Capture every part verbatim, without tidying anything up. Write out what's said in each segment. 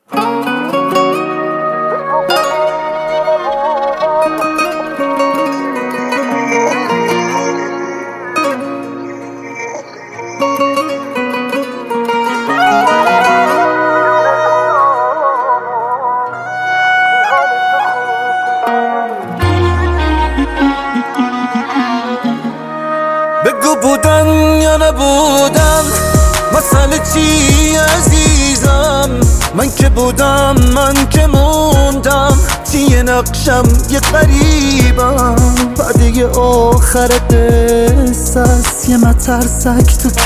بگو بودن یا نبودن مسئله چی عزیزم؟ من که بودم، من که موندم، چیه نقشم یه غریبم. بعد آخر قصه است یه مترسک تو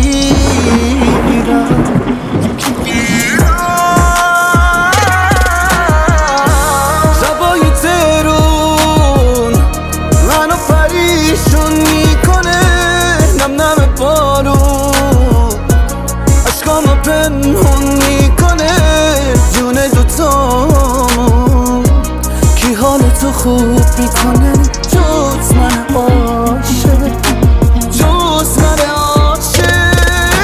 کویرم. شبای ترون منو پریشون میکنه، نم نم بارون عشقامو پنهون میکنه. جون دوتامون کی حالتو خوب میکنه جز من عاشق، جز من عاشق.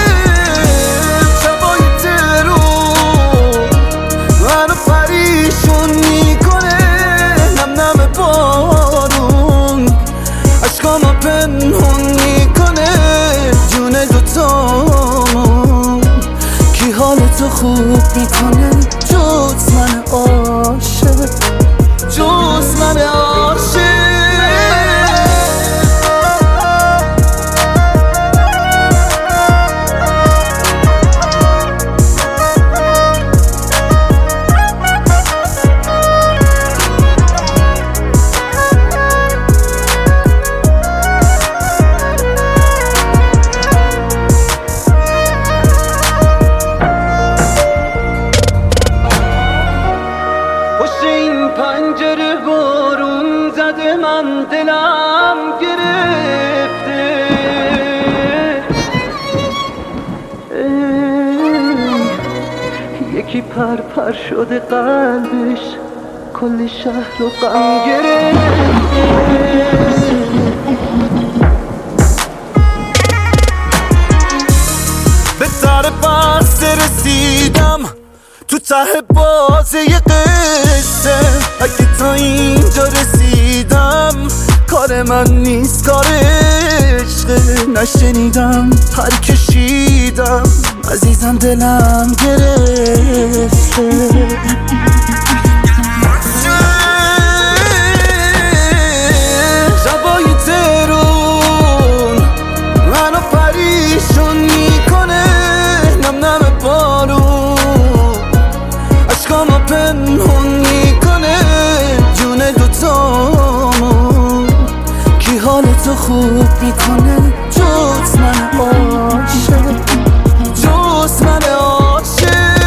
شبای ترون منو پریشون میکنه، نم نم بارون عشقامو پنهون میکنه. جون دوتامون کی حالتو خوب میکنه جز من عاشق، جز من عاشق. پنجره بارون زده، من دلم گرفته. یکی پر پر شده قلبش، کل شهر رو غم گرفته. به در بسته رسیدم تو ته بازه یه قصه. اگه تا اینجا رسیدم کار من نیست، کار عشقه. نشنیدم پر کشیدم عزیزم، دلم گرفته. شبای ترون منو پریشون میکنه، نم نم بارون عشقامو پنهون میکنه. جون دوتامون کی حالتو خوب میکنه جز من عاشق، جز من عاشق.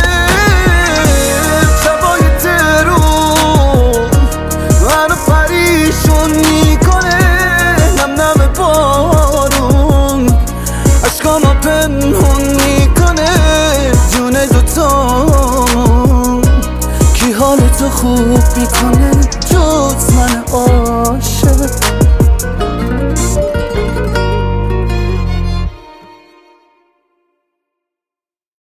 شبای ترون منو پریشون میکنه، نم نم بارون عشقامو پنهون میکنه. جون دوتامون کی حالتو خوب میکنه جز من عاشق.